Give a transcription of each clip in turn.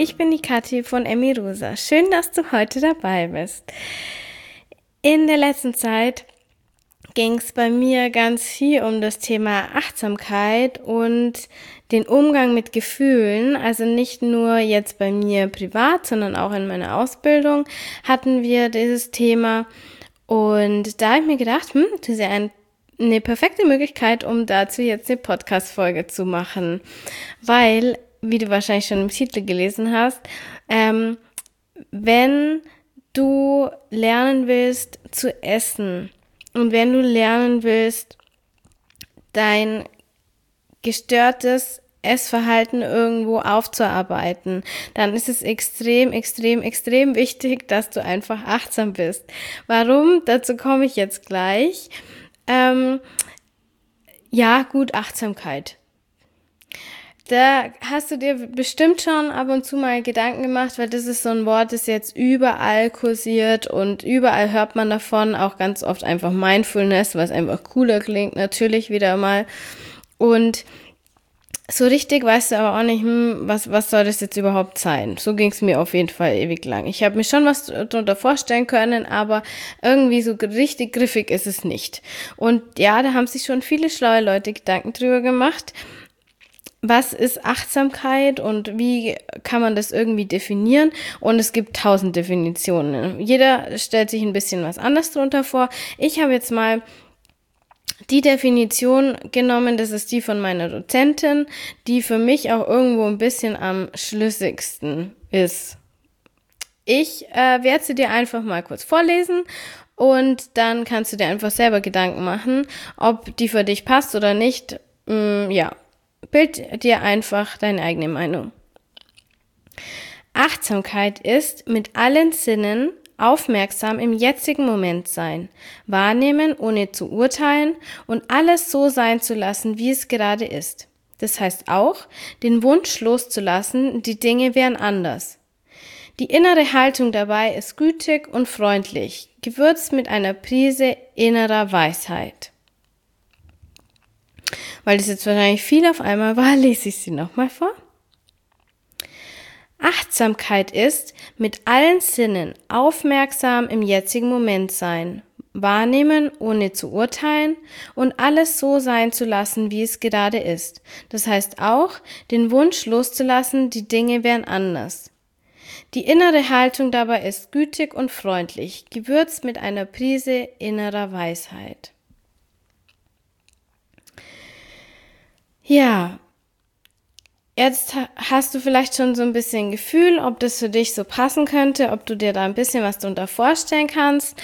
ich bin die Kathi von Emmy Rosa. Schön, dass du heute dabei bist. In der letzten Zeit ging es bei mir ganz viel um das Thema Achtsamkeit und den Umgang mit Gefühlen. Also nicht nur jetzt bei mir privat, sondern auch in meiner Ausbildung hatten wir dieses Thema. Und da habe ich mir gedacht, das ist ja eine perfekte Möglichkeit, um dazu jetzt eine Podcast-Folge zu machen. Weil, wie du wahrscheinlich schon im Titel gelesen hast, wenn du lernen willst zu essen und wenn du lernen willst, dein gestörtes Essverhalten irgendwo aufzuarbeiten, dann ist es extrem wichtig, dass du einfach achtsam bist. Warum? Dazu komme ich jetzt gleich. Achtsamkeit. Da hast du dir bestimmt schon ab und zu mal Gedanken gemacht, weil das ist so ein Wort, das jetzt überall kursiert und überall hört man davon, auch ganz oft einfach Mindfulness, was einfach cooler klingt, natürlich wieder mal. Und so richtig weißt du aber auch nicht, was soll das jetzt überhaupt sein? So ging es mir auf jeden Fall ewig lang. Ich habe mir schon was darunter vorstellen können, aber irgendwie so richtig griffig ist es nicht. Und ja, da haben sich schon viele schlaue Leute Gedanken drüber gemacht. Was ist Achtsamkeit und wie kann man das irgendwie definieren? Und es gibt 1000 Definitionen. Jeder stellt sich ein bisschen was anderes drunter vor. Ich habe jetzt mal die Definition genommen, das ist die von meiner Dozentin, die für mich auch irgendwo ein bisschen am schlüssigsten ist. Ich werde sie dir einfach mal kurz vorlesen und dann kannst du dir einfach selber Gedanken machen, ob die für dich passt oder nicht. Bild dir einfach deine eigene Meinung. Achtsamkeit ist mit allen Sinnen aufmerksam im jetzigen Moment sein, wahrnehmen, ohne zu urteilen und alles so sein zu lassen, wie es gerade ist. Das heißt auch, den Wunsch loszulassen, die Dinge wären anders. Die innere Haltung dabei ist gütig und freundlich, gewürzt mit einer Prise innerer Weisheit. Weil das jetzt wahrscheinlich viel auf einmal war, lese ich sie nochmal vor. Achtsamkeit ist, mit allen Sinnen aufmerksam im jetzigen Moment sein, wahrnehmen, ohne zu urteilen und alles so sein zu lassen, wie es gerade ist. Das heißt auch, den Wunsch loszulassen, die Dinge wären anders. Die innere Haltung dabei ist gütig und freundlich, gewürzt mit einer Prise innerer Weisheit. Ja, jetzt hast du vielleicht schon so ein bisschen Gefühl, ob das für dich so passen könnte, ob du dir da ein bisschen was darunter vorstellen kannst.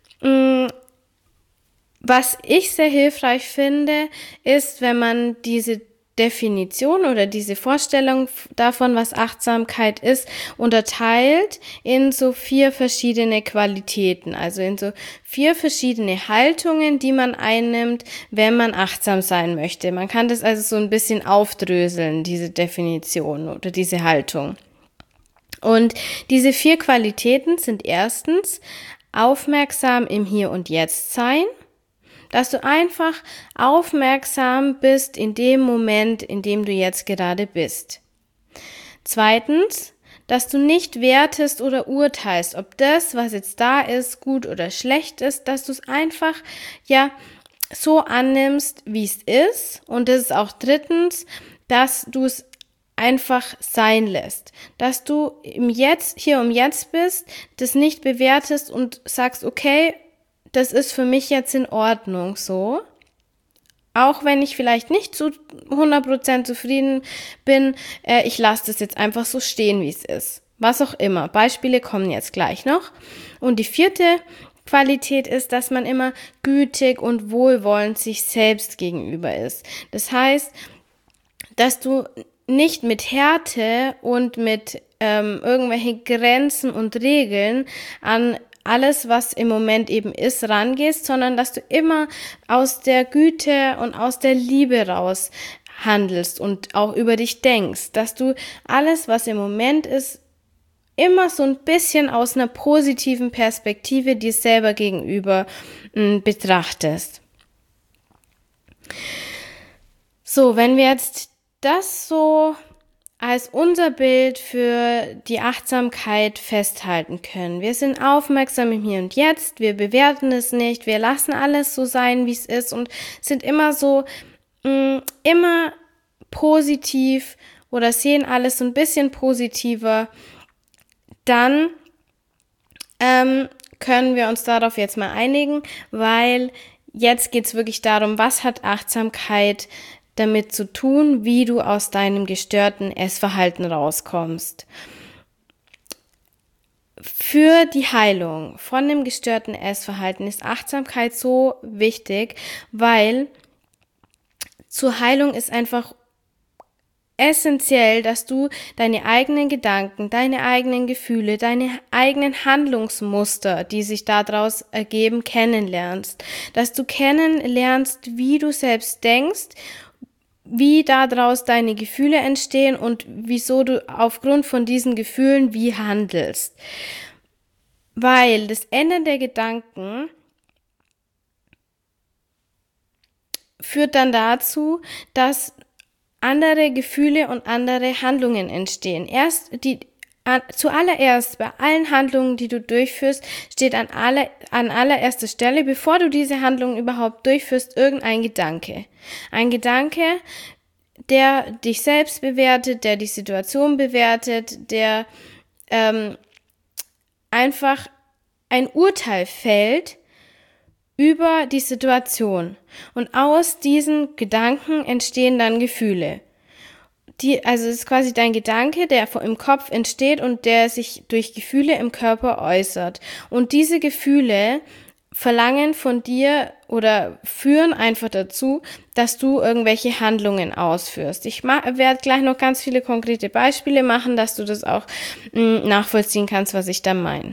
Was ich sehr hilfreich finde, ist, wenn man diese Definition oder diese Vorstellung davon, was Achtsamkeit ist, unterteilt in so 4 verschiedene Qualitäten, also in so 4 verschiedene Haltungen, die man einnimmt, wenn man achtsam sein möchte. Man kann das also so ein bisschen aufdröseln, diese Definition oder diese Haltung. Und diese 4 Qualitäten sind erstens aufmerksam im Hier und Jetzt sein, dass du einfach aufmerksam bist in dem Moment, in dem du jetzt gerade bist. Zweitens, dass du nicht wertest oder urteilst, ob das, was jetzt da ist, gut oder schlecht ist, dass du es einfach, so annimmst, wie es ist. Und das ist auch drittens, dass du es einfach sein lässt, dass du im Jetzt, hier und jetzt bist, das nicht bewertest und sagst, okay, das ist für mich jetzt in Ordnung so. Auch wenn ich vielleicht nicht zu 100% zufrieden bin, ich lasse das jetzt einfach so stehen, wie es ist. Was auch immer. Beispiele kommen jetzt gleich noch. Und die 4. Qualität ist, dass man immer gütig und wohlwollend sich selbst gegenüber ist. Das heißt, dass du nicht mit Härte und mit irgendwelchen Grenzen und Regeln an alles, was im Moment eben ist, rangehst, sondern dass du immer aus der Güte und aus der Liebe raus handelst und auch über dich denkst, dass du alles, was im Moment ist, immer so ein bisschen aus einer positiven Perspektive dir selber gegenüber betrachtest. So, wenn wir jetzt das so als unser Bild für die Achtsamkeit festhalten können. Wir sind aufmerksam im Hier und Jetzt, wir bewerten es nicht, wir lassen alles so sein, wie es ist und sind immer so, immer positiv oder sehen alles so ein bisschen positiver, dann können wir uns darauf jetzt mal einigen, weil jetzt geht es wirklich darum, was hat Achtsamkeit damit zu tun, wie du aus deinem gestörten Essverhalten rauskommst. Für die Heilung von dem gestörten Essverhalten ist Achtsamkeit so wichtig, weil zur Heilung ist einfach essentiell, dass du deine eigenen Gedanken, deine eigenen Gefühle, deine eigenen Handlungsmuster, die sich daraus ergeben, kennenlernst. Dass du kennenlernst, wie du selbst denkst, wie daraus deine Gefühle entstehen und wieso du aufgrund von diesen Gefühlen wie handelst. Weil das Ändern der Gedanken führt dann dazu, dass andere Gefühle und andere Handlungen entstehen. Zuallererst bei allen Handlungen, die du durchführst, steht an allererster Stelle, bevor du diese Handlung überhaupt durchführst, irgendein Gedanke. Ein Gedanke, der dich selbst bewertet, der die Situation bewertet, der einfach ein Urteil fällt über die Situation. Und aus diesen Gedanken entstehen dann Gefühle. Also es ist quasi dein Gedanke, der im Kopf entsteht und der sich durch Gefühle im Körper äußert. Und diese Gefühle verlangen von dir oder führen einfach dazu, dass du irgendwelche Handlungen ausführst. Ich werde gleich noch ganz viele konkrete Beispiele machen, dass du das auch nachvollziehen kannst, was ich da meine.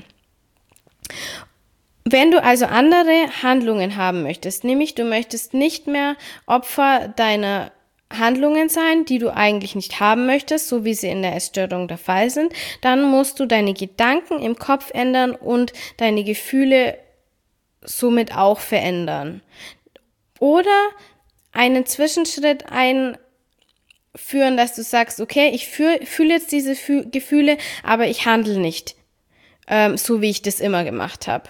Wenn du also andere Handlungen haben möchtest, nämlich du möchtest nicht mehr Opfer deiner Handlungen sein, die du eigentlich nicht haben möchtest, so wie sie in der Essstörung der Fall sind, dann musst du deine Gedanken im Kopf ändern und deine Gefühle somit auch verändern. Oder einen Zwischenschritt einführen, dass du sagst, okay, ich fühle jetzt diese Gefühle, aber ich handle nicht so, wie ich das immer gemacht habe.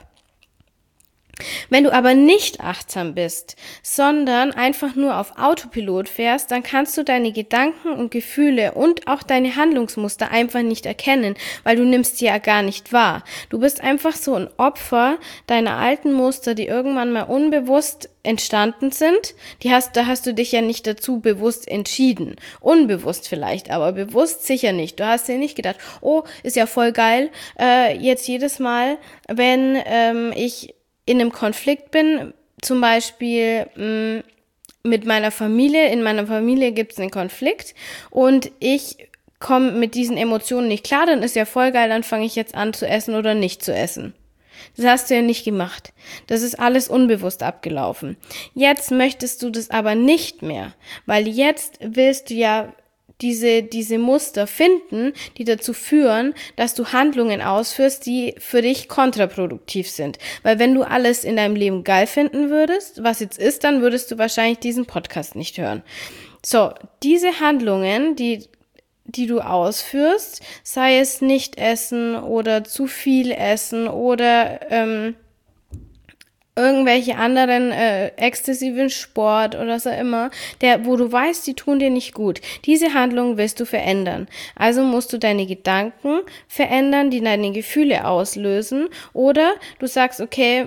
Wenn du aber nicht achtsam bist, sondern einfach nur auf Autopilot fährst, dann kannst du deine Gedanken und Gefühle und auch deine Handlungsmuster einfach nicht erkennen, weil du nimmst sie ja gar nicht wahr. Du bist einfach so ein Opfer deiner alten Muster, die irgendwann mal unbewusst entstanden sind. Da hast du dich ja nicht dazu bewusst entschieden. Unbewusst vielleicht, aber bewusst sicher nicht. Du hast dir nicht gedacht, oh, ist ja voll geil, jetzt jedes Mal, wenn ich in einem Konflikt bin, zum Beispiel mit meiner Familie, in meiner Familie gibt es einen Konflikt und ich komme mit diesen Emotionen nicht klar, dann ist ja voll geil, dann fange ich jetzt an zu essen oder nicht zu essen. Das hast du ja nicht gemacht. Das ist alles unbewusst abgelaufen. Jetzt möchtest du das aber nicht mehr, weil jetzt willst du ja diese Muster finden, die dazu führen, dass du Handlungen ausführst, die für dich kontraproduktiv sind. Weil wenn du alles in deinem Leben geil finden würdest, was jetzt ist, dann würdest du wahrscheinlich diesen Podcast nicht hören. So, diese Handlungen, die du ausführst, sei es nicht essen oder zu viel essen oder irgendwelche anderen exzessiven Sport oder so immer, wo du weißt, die tun dir nicht gut. Diese Handlung willst du verändern. Also musst du deine Gedanken verändern, die deine Gefühle auslösen. Oder du sagst, okay,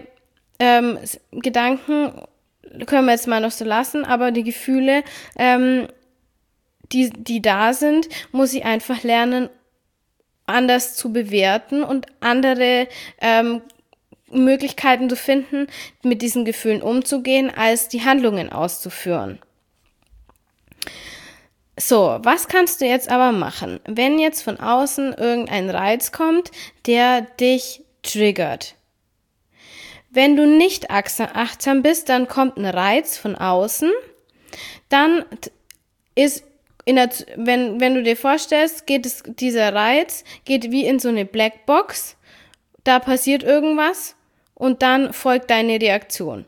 Gedanken können wir jetzt mal noch so lassen, aber die Gefühle, die da sind, muss ich einfach lernen, anders zu bewerten und andere Möglichkeiten zu finden, mit diesen Gefühlen umzugehen, als die Handlungen auszuführen. So, was kannst du jetzt aber machen, wenn jetzt von außen irgendein Reiz kommt, der dich triggert? Wenn du nicht achtsam bist, dann kommt ein Reiz von außen, dann ist wenn du dir vorstellst, dieser Reiz geht wie in so eine Blackbox, da passiert irgendwas und dann folgt deine Reaktion.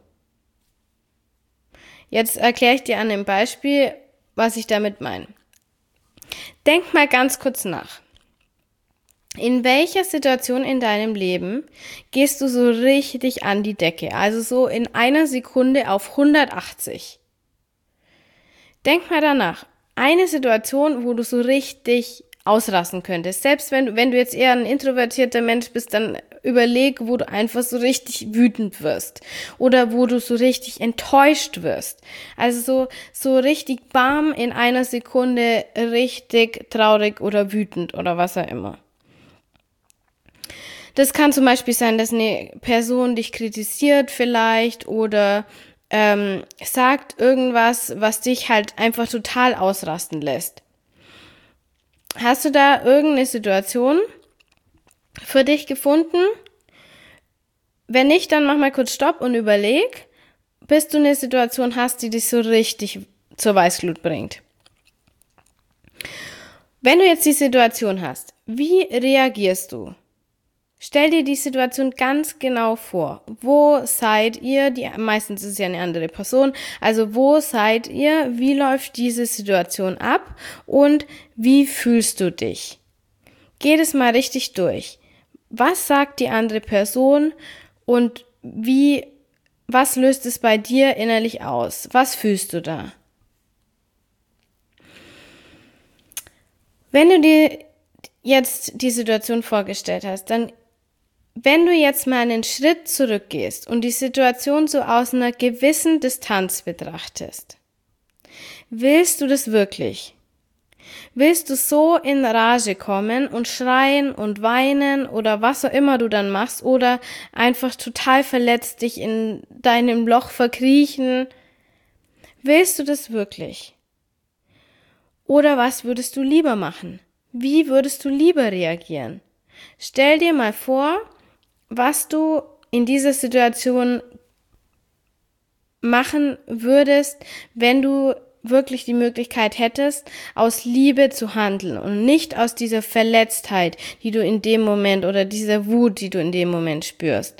Jetzt erkläre ich dir an dem Beispiel, was ich damit meine. denk mal ganz kurz nach. In welcher Situation in deinem Leben gehst du so richtig an die Decke? Also so in einer Sekunde auf 180. Denk mal danach. Eine Situation, wo du so richtig ausrasten könntest. Selbst wenn du jetzt eher ein introvertierter Mensch bist, dann überleg, wo du einfach so richtig wütend wirst. Oder wo du so richtig enttäuscht wirst. Also so richtig bam in einer Sekunde richtig traurig oder wütend oder was auch immer. Das kann zum Beispiel sein, dass eine Person dich kritisiert vielleicht oder sagt irgendwas, was dich halt einfach total ausrasten lässt. Hast du da irgendeine Situation für dich gefunden? Wenn nicht, dann mach mal kurz Stopp und überleg, bis du eine Situation hast, die dich so richtig zur Weißglut bringt. Wenn du jetzt die Situation hast, wie reagierst du? Stell dir die Situation ganz genau vor. Wo seid ihr? Meistens ist es ja eine andere Person. Also wo seid ihr? Wie läuft diese Situation ab? Und wie fühlst du dich? Geh das mal richtig durch. Was sagt die andere Person? Und was löst es bei dir innerlich aus? Was fühlst du da? Wenn du dir jetzt die Situation vorgestellt hast, dann wenn du jetzt mal einen Schritt zurückgehst und die Situation so aus einer gewissen Distanz betrachtest, willst du das wirklich? Willst du so in Rage kommen und schreien und weinen oder was auch immer du dann machst oder einfach total verletzt dich in deinem Loch verkriechen? Willst du das wirklich? Oder was würdest du lieber machen? Wie würdest du lieber reagieren? Stell dir mal vor, was du in dieser Situation machen würdest, wenn du wirklich die Möglichkeit hättest, aus Liebe zu handeln und nicht aus dieser Verletztheit, die du in dem Moment oder dieser Wut, die du in dem Moment spürst.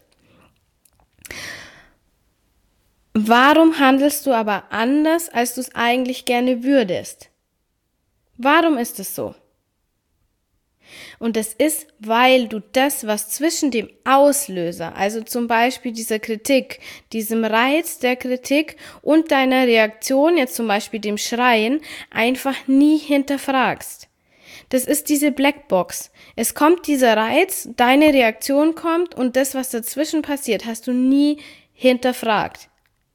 Warum handelst du aber anders, als du es eigentlich gerne würdest? Warum ist es so? Und das ist, weil du das, was zwischen dem Auslöser, also zum Beispiel dieser Kritik, diesem Reiz der Kritik und deiner Reaktion, jetzt zum Beispiel dem Schreien, einfach nie hinterfragst. Das ist diese Blackbox. Es kommt dieser Reiz, deine Reaktion kommt und das, was dazwischen passiert, hast du nie hinterfragt.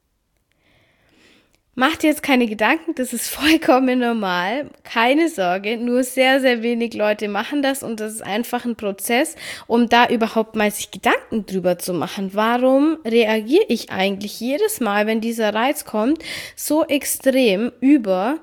Mach dir jetzt keine Gedanken, das ist vollkommen normal, keine Sorge, nur sehr, sehr wenig Leute machen das und das ist einfach ein Prozess, um da überhaupt mal sich Gedanken drüber zu machen. Warum reagiere ich eigentlich jedes Mal, wenn dieser Reiz kommt, so extrem über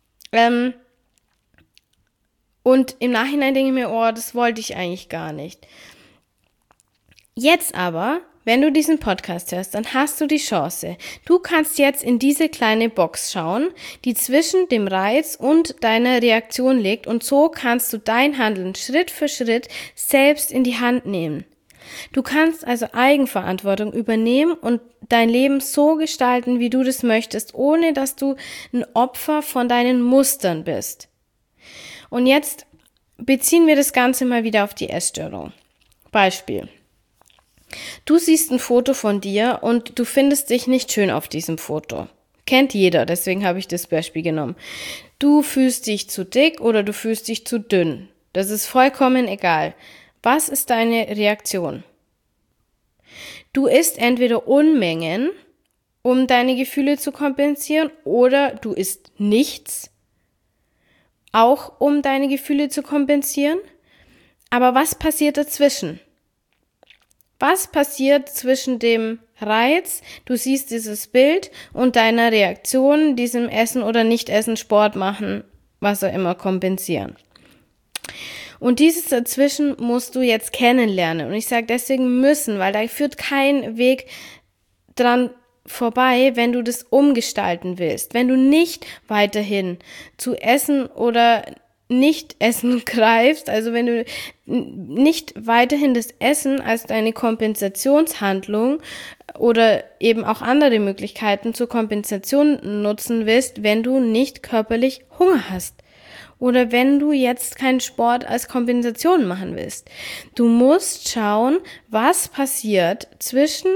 und im Nachhinein denke ich mir, oh, das wollte ich eigentlich gar nicht. Jetzt aber, wenn du diesen Podcast hörst, dann hast du die Chance. Du kannst jetzt in diese kleine Box schauen, die zwischen dem Reiz und deiner Reaktion liegt und so kannst du dein Handeln Schritt für Schritt selbst in die Hand nehmen. Du kannst also Eigenverantwortung übernehmen und dein Leben so gestalten, wie du das möchtest, ohne dass du ein Opfer von deinen Mustern bist. Und jetzt beziehen wir das Ganze mal wieder auf die Essstörung. Beispiel. Du siehst ein Foto von dir und du findest dich nicht schön auf diesem Foto. Kennt jeder, deswegen habe ich das Beispiel genommen. Du fühlst dich zu dick oder du fühlst dich zu dünn. Das ist vollkommen egal. Was ist deine Reaktion? Du isst entweder Unmengen, um deine Gefühle zu kompensieren, oder du isst nichts, auch um deine Gefühle zu kompensieren. Aber was passiert dazwischen? Was passiert zwischen dem Reiz, du siehst dieses Bild, und deiner Reaktion, diesem Essen oder Nicht-Essen, Sport machen, was auch immer, kompensieren? Und dieses dazwischen musst du jetzt kennenlernen. Und ich sage deswegen müssen, weil da führt kein Weg dran vorbei, wenn du das umgestalten willst. Wenn du nicht weiterhin zu Essen oder Nicht-Essen greifst, also wenn du nicht weiterhin das Essen als deine Kompensationshandlung oder eben auch andere Möglichkeiten zur Kompensation nutzen willst, wenn du nicht körperlich Hunger hast oder wenn du jetzt keinen Sport als Kompensation machen willst. Du musst schauen, was passiert zwischen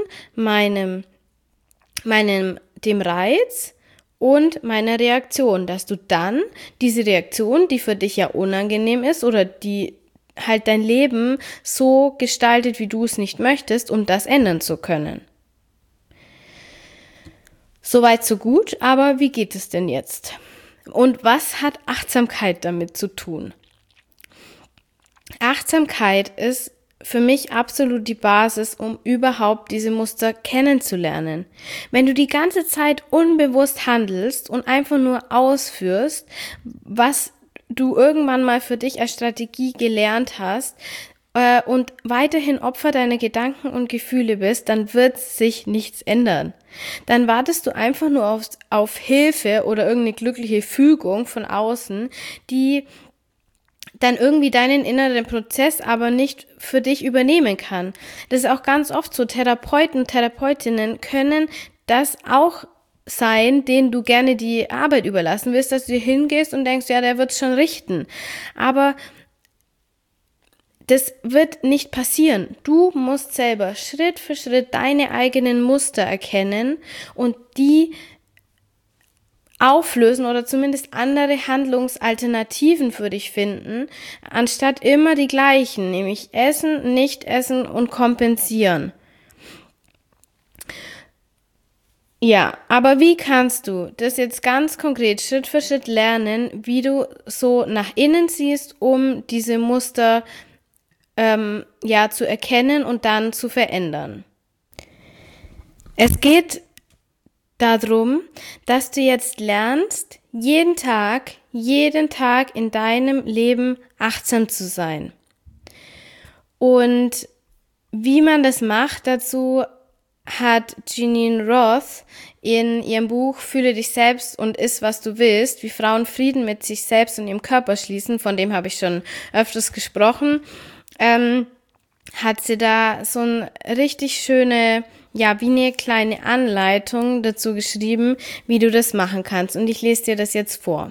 dem Reiz und meiner Reaktion, dass du dann diese Reaktion, die für dich ja unangenehm ist oder die halt dein Leben so gestaltet, wie du es nicht möchtest, um das ändern zu können. Soweit so gut, aber wie geht es denn jetzt? Und was hat Achtsamkeit damit zu tun? Achtsamkeit ist für mich absolut die Basis, um überhaupt diese Muster kennenzulernen. Wenn du die ganze Zeit unbewusst handelst und einfach nur ausführst, was du irgendwann mal für dich als Strategie gelernt hast, und weiterhin Opfer deiner Gedanken und Gefühle bist, dann wird sich nichts ändern. Dann wartest du einfach nur auf Hilfe oder irgendeine glückliche Fügung von außen, die dann irgendwie deinen inneren Prozess aber nicht für dich übernehmen kann. Das ist auch ganz oft so. Therapeuten und Therapeutinnen können das auch sein, denen du gerne die Arbeit überlassen willst, dass du hier hingehst und denkst, ja, der wird's schon richten. Aber das wird nicht passieren. Du musst selber Schritt für Schritt deine eigenen Muster erkennen und die auflösen oder zumindest andere Handlungsalternativen für dich finden, anstatt immer die gleichen, nämlich essen, nicht essen und kompensieren. Ja, aber wie kannst du das jetzt ganz konkret Schritt für Schritt lernen, wie du so nach innen siehst, um diese Muster zu erkennen und dann zu verändern? Es geht darum, dass du jetzt lernst, jeden Tag in deinem Leben achtsam zu sein. Und wie man das macht, dazu hat Jeanine Roth in ihrem Buch Fühle dich selbst und iss, was du willst, wie Frauen Frieden mit sich selbst und ihrem Körper schließen, von dem habe ich schon öfters gesprochen, hat sie da so eine richtig schöne, wie eine kleine Anleitung dazu geschrieben, wie du das machen kannst. Und ich lese dir das jetzt vor.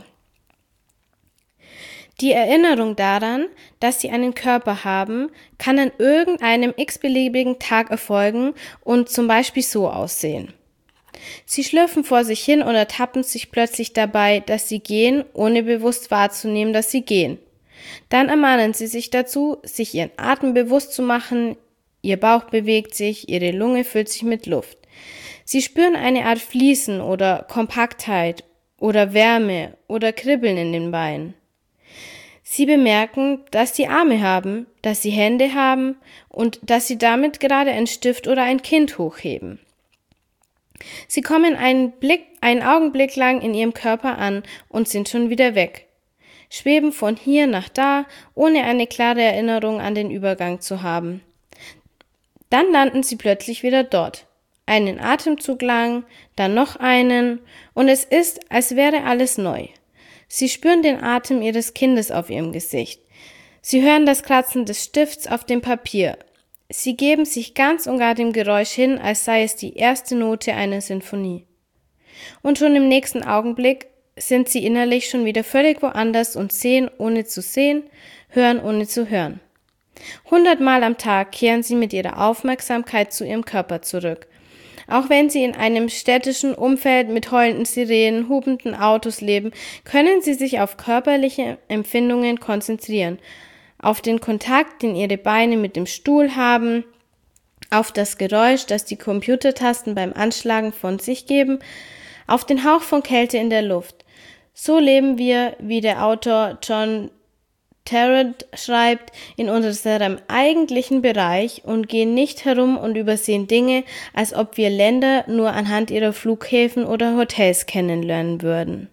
Die Erinnerung daran, dass sie einen Körper haben, kann an irgendeinem x-beliebigen Tag erfolgen und zum Beispiel so aussehen. Sie schlürfen vor sich hin und ertappen sich plötzlich dabei, dass sie gehen, ohne bewusst wahrzunehmen, dass sie gehen. Dann ermahnen sie sich dazu, sich ihren Atem bewusst zu machen, ihr Bauch bewegt sich, ihre Lunge füllt sich mit Luft. Sie spüren eine Art Fließen oder Kompaktheit oder Wärme oder Kribbeln in den Beinen. Sie bemerken, dass sie Arme haben, dass sie Hände haben und dass sie damit gerade einen Stift oder ein Kind hochheben. Sie kommen einen Augenblick lang in ihrem Körper an und sind schon wieder weg, schweben von hier nach da, ohne eine klare Erinnerung an den Übergang zu haben. Dann landen sie plötzlich wieder dort. Einen Atemzug lang, dann noch einen, und es ist, als wäre alles neu. Sie spüren den Atem ihres Kindes auf ihrem Gesicht. Sie hören das Kratzen des Stifts auf dem Papier. Sie geben sich ganz und gar dem Geräusch hin, als sei es die erste Note einer Sinfonie. Und schon im nächsten Augenblick sind sie innerlich schon wieder völlig woanders und sehen, ohne zu sehen, hören, ohne zu hören. 100-mal am Tag kehren sie mit ihrer Aufmerksamkeit zu ihrem Körper zurück. Auch wenn sie in einem städtischen Umfeld mit heulenden Sirenen, hupenden Autos leben, können sie sich auf körperliche Empfindungen konzentrieren, auf den Kontakt, den ihre Beine mit dem Stuhl haben, auf das Geräusch, das die Computertasten beim Anschlagen von sich geben, auf den Hauch von Kälte in der Luft. So leben wir, wie der Autor John Tarrant schreibt, in unserem eigentlichen Bereich und gehen nicht herum und übersehen Dinge, als ob wir Länder nur anhand ihrer Flughäfen oder Hotels kennenlernen würden.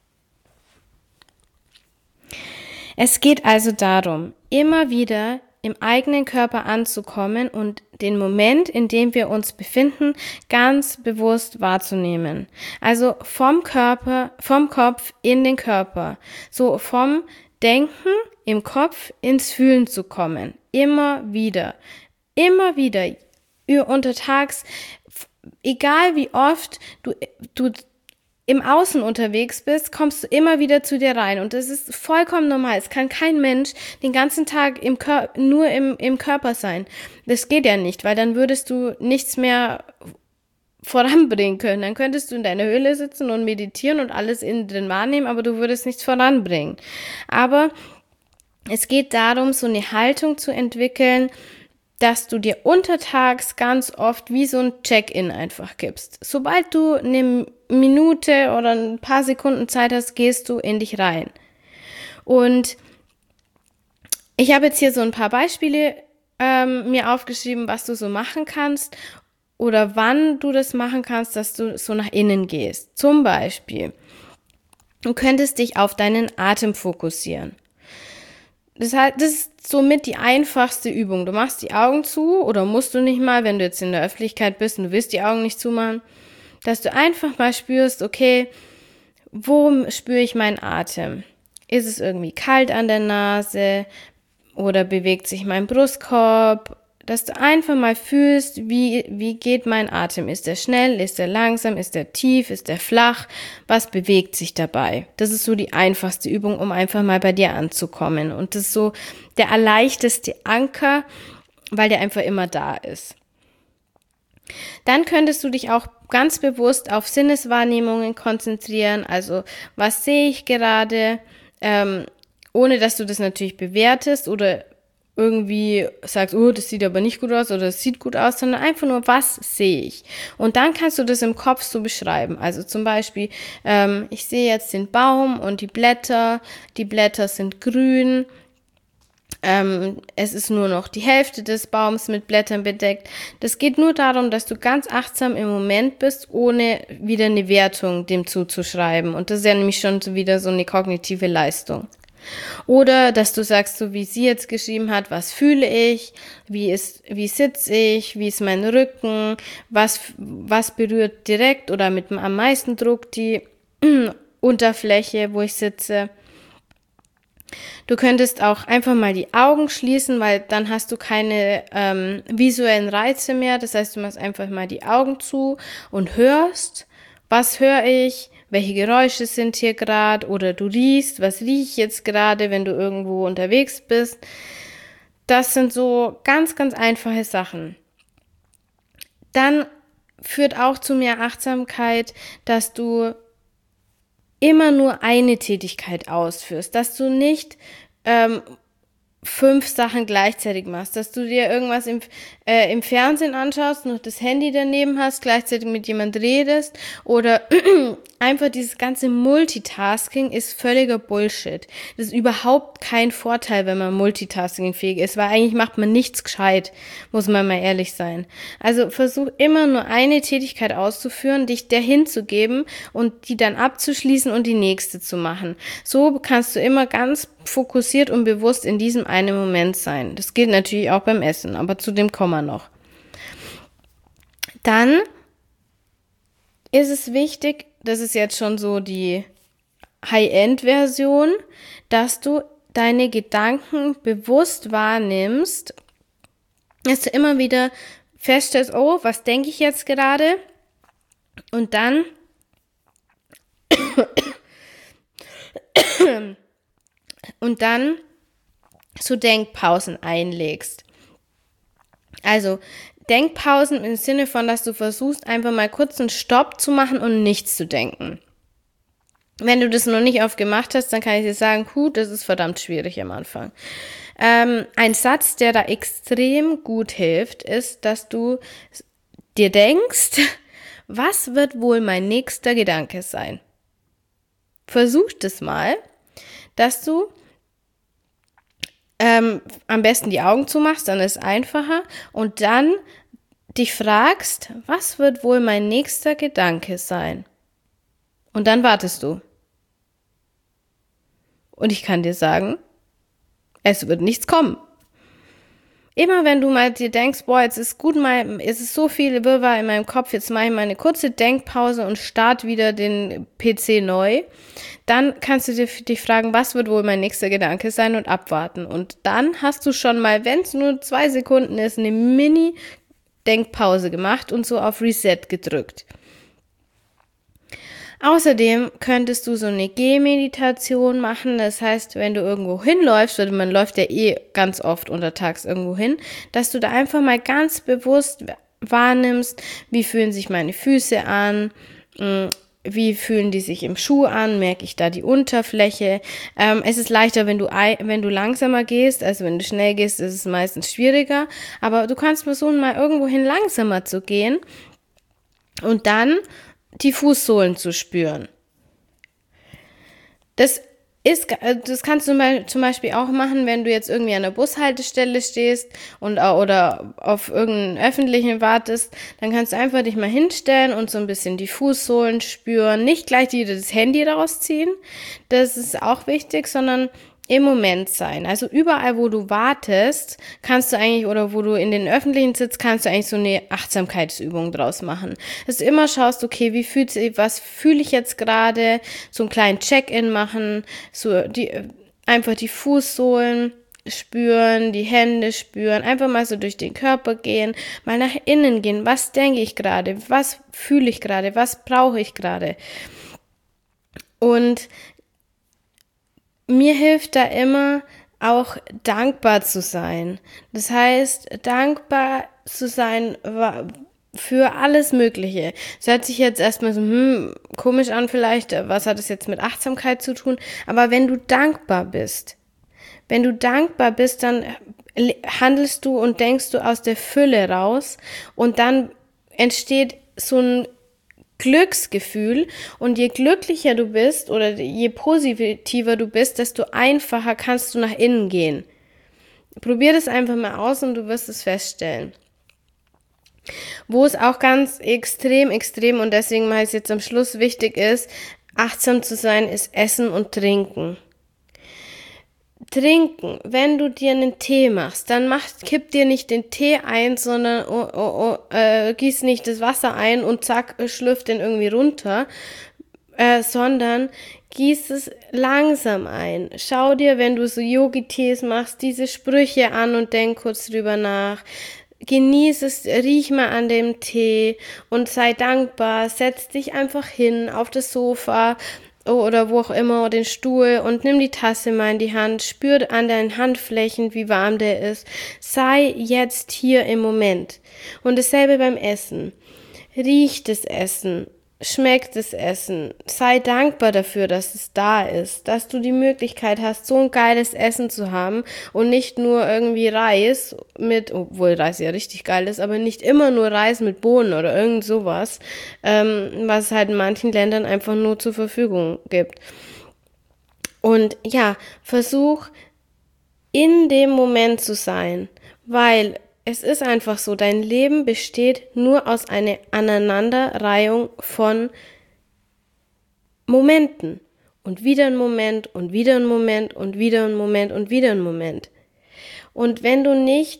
Es geht also darum, immer wieder im eigenen Körper anzukommen und den Moment, in dem wir uns befinden, ganz bewusst wahrzunehmen. Also vom Kopf in den Körper, so vom Denken im Kopf ins Fühlen zu kommen. Immer wieder untertags, egal wie oft du im Außen unterwegs bist, kommst du immer wieder zu dir rein. Und das ist vollkommen normal. Es kann kein Mensch den ganzen Tag nur im Körper sein. Das geht ja nicht, weil dann würdest du nichts mehr voranbringen können. Dann könntest du in deiner Höhle sitzen und meditieren und alles innen drin wahrnehmen, aber du würdest nichts voranbringen. Aber es geht darum, so eine Haltung zu entwickeln, dass du dir untertags ganz oft wie so ein Check-in einfach gibst. Sobald du eine Minute oder ein paar Sekunden Zeit hast, gehst du in dich rein. Und ich habe jetzt hier so ein paar Beispiele mir aufgeschrieben, was du so machen kannst oder wann du das machen kannst, dass du so nach innen gehst. Zum Beispiel, du könntest dich auf deinen Atem fokussieren. Das ist somit die einfachste Übung. Du machst die Augen zu oder musst du nicht mal, wenn du jetzt in der Öffentlichkeit bist und du willst die Augen nicht zumachen, dass du einfach mal spürst, okay, wo spüre ich meinen Atem? Ist es irgendwie kalt an der Nase oder bewegt sich mein Brustkorb? Dass du einfach mal fühlst, wie geht mein Atem? Ist er schnell? Ist er langsam? Ist er tief? Ist er flach? Was bewegt sich dabei? Das ist so die einfachste Übung, um einfach mal bei dir anzukommen. Und das ist so der erleichteste Anker, weil der einfach immer da ist. Dann könntest du dich auch ganz bewusst auf Sinneswahrnehmungen konzentrieren. Also, was sehe ich gerade? Ohne, dass du das natürlich bewertest oder irgendwie sagst, oh, das sieht aber nicht gut aus oder das sieht gut aus, sondern einfach nur, was sehe ich? Und dann kannst du das im Kopf so beschreiben. Also zum Beispiel, ich sehe jetzt den Baum und die Blätter sind grün, es ist nur noch die Hälfte des Baums mit Blättern bedeckt. Das geht nur darum, dass du ganz achtsam im Moment bist, ohne wieder eine Wertung dem zuzuschreiben. Und das ist ja nämlich schon wieder so eine kognitive Leistung. Oder, dass du sagst, so wie sie jetzt geschrieben hat, was fühle ich, wie sitze ich, wie ist mein Rücken, was berührt direkt oder mit am meisten Druck die Unterfläche, wo ich sitze. Du könntest auch einfach mal die Augen schließen, weil dann hast du keine visuellen Reize mehr. Das heißt, du machst einfach mal die Augen zu und hörst, was höre ich, welche Geräusche sind hier gerade oder du riechst, was rieche ich jetzt gerade, wenn du irgendwo unterwegs bist. Das sind so ganz, ganz einfache Sachen. Dann führt auch zu mehr Achtsamkeit, dass du immer nur eine Tätigkeit ausführst, dass du nicht 5 Sachen gleichzeitig machst, dass du dir irgendwas im Fernsehen anschaust, noch das Handy daneben hast, gleichzeitig mit jemand redest oder einfach dieses ganze Multitasking ist völliger Bullshit. Das ist überhaupt kein Vorteil, wenn man multitaskingfähig ist, weil eigentlich macht man nichts gescheit, muss man mal ehrlich sein. Also versuch immer nur eine Tätigkeit auszuführen, dich der hinzugeben und die dann abzuschließen und die nächste zu machen. So kannst du immer ganz fokussiert und bewusst in diesem einen Moment sein. Das gilt natürlich auch beim Essen, aber zu dem kommen wir noch. Dann ist es wichtig, das ist jetzt schon so die High-End-Version, dass du deine Gedanken bewusst wahrnimmst, dass du immer wieder feststellst, oh, was denke ich jetzt gerade? Und dann so Denkpausen einlegst. Also Denkpausen im Sinne von, dass du versuchst, einfach mal kurz einen Stopp zu machen und nichts zu denken. Wenn du das noch nicht oft gemacht hast, dann kann ich dir sagen, das ist verdammt schwierig am Anfang. Ein Satz, der da extrem gut hilft, ist, dass du dir denkst, was wird wohl mein nächster Gedanke sein? Versuch das mal, dass du am besten die Augen zumachst, dann ist es einfacher und dann dich fragst, was wird wohl mein nächster Gedanke sein? Und dann wartest du. Und ich kann dir sagen, es wird nichts kommen. Immer wenn du mal dir denkst, boah, jetzt ist gut, es ist so viel Wirrwarr in meinem Kopf, jetzt mache ich mal eine kurze Denkpause und starte wieder den PC neu, dann kannst du dich fragen, was wird wohl mein nächster Gedanke sein und abwarten. Und dann hast du schon mal, wenn es nur 2 Sekunden ist, eine Mini-Denkpause gemacht und so auf Reset gedrückt. Außerdem könntest du so eine Gehmeditation machen. Das heißt, wenn du irgendwo hinläufst, oder man läuft ja ganz oft untertags irgendwo hin, dass du da einfach mal ganz bewusst wahrnimmst, wie fühlen sich meine Füße an, wie fühlen die sich im Schuh an, merke ich da die Unterfläche. Es ist leichter, wenn du langsamer gehst, also wenn du schnell gehst, ist es meistens schwieriger, aber du kannst versuchen, mal irgendwohin langsamer zu gehen und dann die Fußsohlen zu spüren. Das kannst du zum Beispiel auch machen, wenn du jetzt irgendwie an der Bushaltestelle stehst oder auf irgendeinen öffentlichen wartest, dann kannst du einfach dich mal hinstellen und so ein bisschen die Fußsohlen spüren. Nicht gleich wieder das Handy rausziehen, das ist auch wichtig, sondern im Moment sein. Also überall, wo du wartest, kannst du eigentlich, oder wo du in den öffentlichen sitzt, kannst du eigentlich so eine Achtsamkeitsübung draus machen. Dass du immer schaust, okay, was fühle ich jetzt gerade, so einen kleinen Check-in machen, einfach die Fußsohlen spüren, die Hände spüren, einfach mal so durch den Körper gehen, mal nach innen gehen, was denke ich gerade, was fühle ich gerade, was brauche ich gerade. Und mir hilft da immer auch dankbar zu sein. Das heißt, dankbar zu sein für alles Mögliche. Das hört sich jetzt erstmal so komisch an vielleicht, was hat das jetzt mit Achtsamkeit zu tun? Aber wenn du dankbar bist, dann handelst du und denkst du aus der Fülle raus und dann entsteht so ein Glücksgefühl, und je glücklicher du bist oder je positiver du bist, desto einfacher kannst du nach innen gehen. Probier das einfach mal aus und du wirst es feststellen. Wo es auch ganz extrem und deswegen mal es jetzt am Schluss wichtig ist, achtsam zu sein, ist Essen und Trinken. Trinken, wenn du dir einen Tee machst, dann kipp dir nicht den Tee ein, sondern gieß nicht das Wasser ein und zack, schlürf den irgendwie runter, sondern gieß es langsam ein. Schau dir, wenn du so Yogi-Tees machst, diese Sprüche an und denk kurz drüber nach. Genieß es, riech mal an dem Tee und sei dankbar, setz dich einfach hin auf das Sofa oder wo auch immer, den Stuhl, und nimm die Tasse mal in die Hand, spür an deinen Handflächen, wie warm der ist. Sei jetzt hier im Moment. Und dasselbe beim Essen. Riech das Essen, schmeck das Essen, sei dankbar dafür, dass es da ist, dass du die Möglichkeit hast, so ein geiles Essen zu haben und nicht nur irgendwie Reis obwohl Reis ja richtig geil ist, aber nicht immer nur Reis mit Bohnen oder irgend sowas, was es halt in manchen Ländern einfach nur zur Verfügung gibt. Und ja, versuch in dem Moment zu sein, weil es ist einfach so, dein Leben besteht nur aus einer Aneinanderreihung von Momenten. Und wieder ein Moment und wieder ein Moment und wieder ein Moment und wieder ein Moment. Und wenn du nicht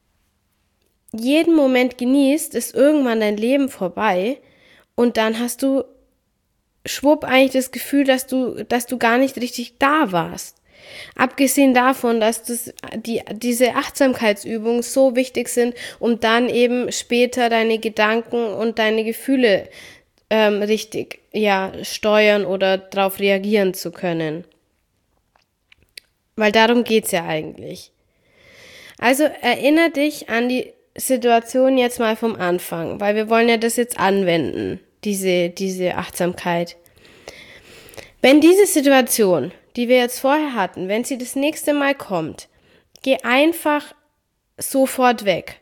jeden Moment genießt, ist irgendwann dein Leben vorbei und dann hast du schwupp eigentlich das Gefühl, dass du gar nicht richtig da warst. Abgesehen davon, dass diese Achtsamkeitsübungen so wichtig sind, um dann eben später deine Gedanken und deine Gefühle richtig steuern oder darauf reagieren zu können. Weil darum geht's ja eigentlich. Also erinnere dich an die Situation jetzt mal vom Anfang, weil wir wollen ja das jetzt anwenden, diese Achtsamkeit. Wenn diese Situation, die wir jetzt vorher hatten, wenn sie das nächste Mal kommt, geh einfach sofort weg.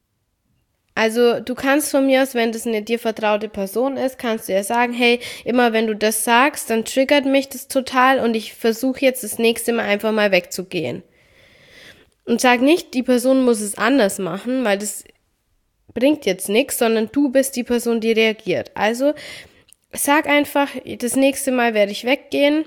Also du kannst von mir aus, wenn das eine dir vertraute Person ist, kannst du ja sagen, hey, immer wenn du das sagst, dann triggert mich das total und ich versuche jetzt das nächste Mal einfach mal wegzugehen. Und sag nicht, die Person muss es anders machen, weil das bringt jetzt nichts, sondern du bist die Person, die reagiert. Also sag einfach, das nächste Mal werde ich weggehen,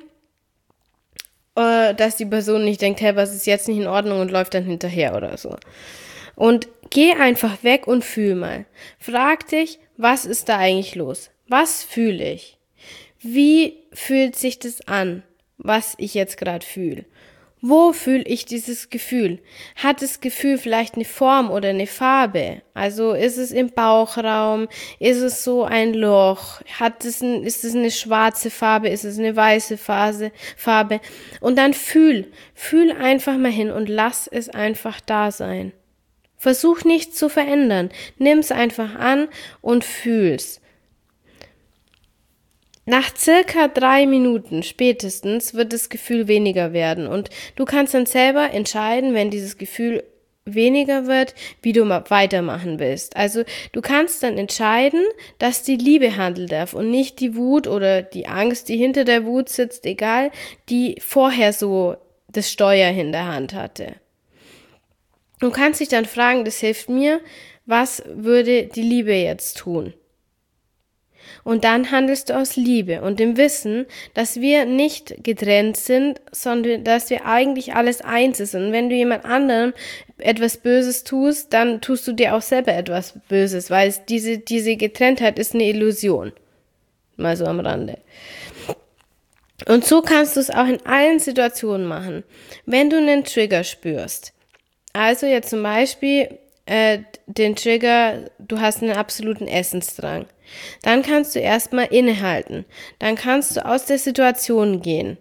dass die Person nicht denkt, hey, was ist jetzt nicht in Ordnung, und läuft dann hinterher oder so. Und geh einfach weg und fühl mal. Frag dich, was ist da eigentlich los? Was fühle ich? Wie fühlt sich das an, was ich jetzt gerade fühle? Wo fühle ich dieses Gefühl? Hat das Gefühl vielleicht eine Form oder eine Farbe? Also ist es im Bauchraum? Ist es so ein Loch? Ist es eine schwarze Farbe? Ist es eine weiße Farbe? Und dann fühl einfach mal hin und lass es einfach da sein. Versuch nichts zu verändern. Nimm's einfach an und fühl's. Nach circa 3 Minuten spätestens wird das Gefühl weniger werden und du kannst dann selber entscheiden, wenn dieses Gefühl weniger wird, wie du weitermachen willst. Also du kannst dann entscheiden, dass die Liebe handeln darf und nicht die Wut oder die Angst, die hinter der Wut sitzt, egal, die vorher so das Steuer in der Hand hatte. Du kannst dich dann fragen, das hilft mir, was würde die Liebe jetzt tun? Und dann handelst du aus Liebe und dem Wissen, dass wir nicht getrennt sind, sondern dass wir eigentlich alles eins ist. Und wenn du jemand anderem etwas Böses tust, dann tust du dir auch selber etwas Böses, weil diese Getrenntheit ist eine Illusion. Mal so am Rande. Und so kannst du es auch in allen Situationen machen. Wenn du einen Trigger spürst, also jetzt zum Beispiel den Trigger, du hast einen absoluten Essensdrang. Dann kannst du erstmal innehalten. Dann kannst du aus der Situation gehen.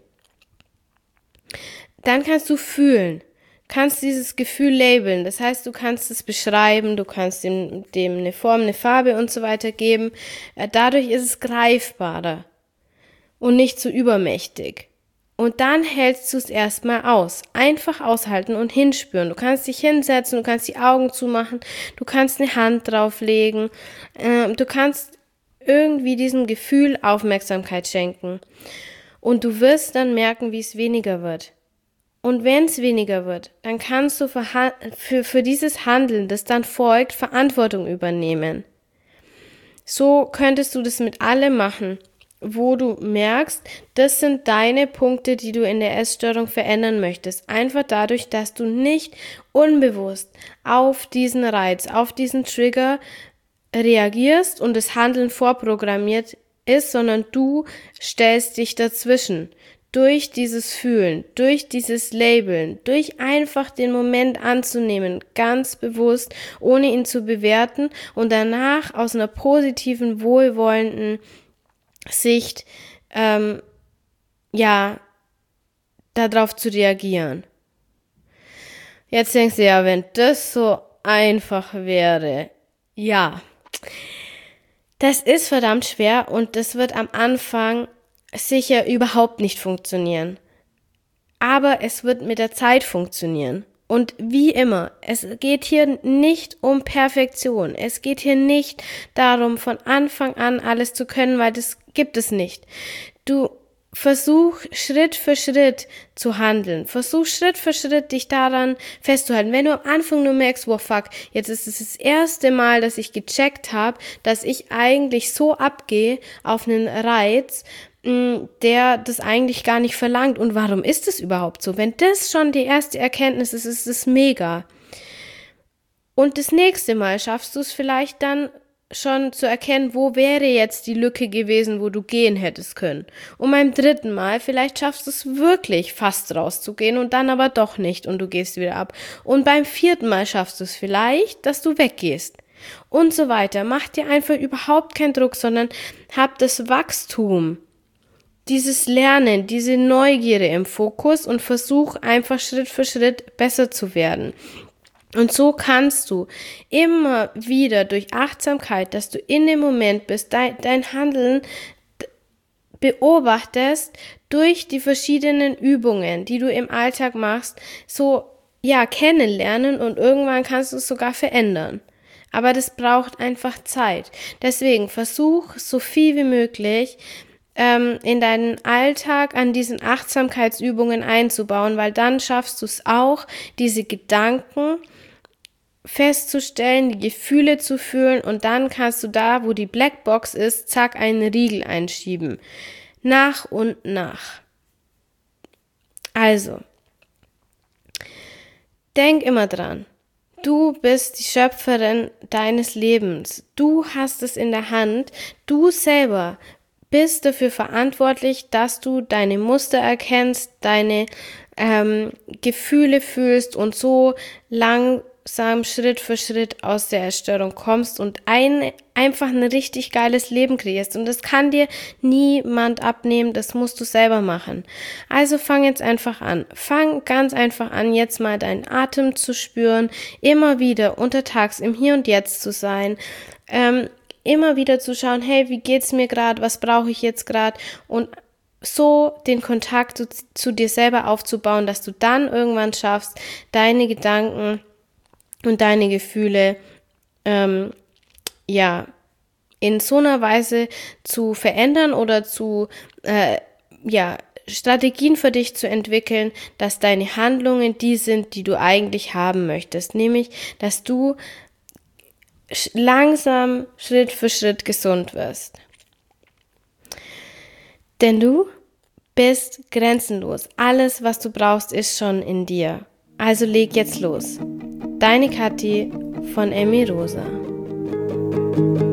Dann kannst du fühlen. Kannst dieses Gefühl labeln. Das heißt, du kannst es beschreiben, du kannst dem eine Form, eine Farbe und so weiter geben. Dadurch ist es greifbarer und nicht so übermächtig. Und dann hältst du es erstmal aus. Einfach aushalten und hinspüren. Du kannst dich hinsetzen, du kannst die Augen zumachen, du kannst eine Hand drauflegen, du kannst irgendwie diesem Gefühl Aufmerksamkeit schenken. Und du wirst dann merken, wie es weniger wird. Und wenn es weniger wird, dann kannst du für dieses Handeln, das dann folgt, Verantwortung übernehmen. So könntest du das mit allem machen, wo du merkst, das sind deine Punkte, die du in der Essstörung verändern möchtest. Einfach dadurch, dass du nicht unbewusst auf diesen Reiz, auf diesen Trigger reagierst und das Handeln vorprogrammiert ist, sondern du stellst dich dazwischen. Durch dieses Fühlen, durch dieses Labeln, durch einfach den Moment anzunehmen, ganz bewusst, ohne ihn zu bewerten und danach aus einer positiven, wohlwollenden Sicht, darauf zu reagieren. Jetzt denkst du ja, wenn das so einfach wäre, ja, das ist verdammt schwer und das wird am Anfang sicher überhaupt nicht funktionieren. Aber es wird mit der Zeit funktionieren. Und wie immer, es geht hier nicht um Perfektion. Es geht hier nicht darum, von Anfang an alles zu können, weil das gibt es nicht. Du versuch Schritt für Schritt zu handeln. Versuch Schritt für Schritt dich daran festzuhalten. Wenn du am Anfang nur merkst, wow fuck, jetzt ist es das erste Mal, dass ich gecheckt habe, dass ich eigentlich so abgehe auf einen Reiz, der das eigentlich gar nicht verlangt. Und warum ist es überhaupt so? Wenn das schon die erste Erkenntnis ist, ist es mega. Und das nächste Mal schaffst du es vielleicht dann schon zu erkennen, wo wäre jetzt die Lücke gewesen, wo du gehen hättest können. Und beim dritten Mal, vielleicht schaffst du es wirklich fast rauszugehen und dann aber doch nicht und du gehst wieder ab. Und beim vierten Mal schaffst du es vielleicht, dass du weggehst. Und so weiter. Mach dir einfach überhaupt keinen Druck, sondern hab das Wachstum, dieses Lernen, diese Neugierde im Fokus und versuch einfach Schritt für Schritt besser zu werden. Und so kannst du immer wieder durch Achtsamkeit, dass du in dem Moment bist, dein Handeln beobachtest durch die verschiedenen Übungen, die du im Alltag machst, kennenlernen und irgendwann kannst du es sogar verändern. Aber das braucht einfach Zeit. Deswegen versuch so viel wie möglich in deinen Alltag an diesen Achtsamkeitsübungen einzubauen, weil dann schaffst du es auch, diese Gedanken festzustellen, die Gefühle zu fühlen und dann kannst du da, wo die Blackbox ist, zack, einen Riegel einschieben. Nach und nach. Also, denk immer dran. Du bist die Schöpferin deines Lebens. Du hast es in der Hand. Du selber bist dafür verantwortlich, dass du deine Muster erkennst, deine Gefühle fühlst und so langsam Schritt für Schritt aus der Essstörung kommst und einfach ein richtig geiles Leben kreierst. Und das kann dir niemand abnehmen, das musst du selber machen. Also fang jetzt einfach an. Fang ganz einfach an, jetzt mal deinen Atem zu spüren, immer wieder untertags im Hier und Jetzt zu sein, immer wieder zu schauen, hey, wie geht's mir gerade, was brauche ich jetzt gerade, und so den Kontakt zu dir selber aufzubauen, dass du dann irgendwann schaffst, deine Gedanken und deine Gefühle in so einer Weise zu verändern oder zu Strategien für dich zu entwickeln, dass deine Handlungen die sind, die du eigentlich haben möchtest. Nämlich, dass du langsam Schritt für Schritt gesund wirst. Denn du bist grenzenlos. Alles, was du brauchst, ist schon in dir. Also leg jetzt los. Deine Kathi von Emi Rosa.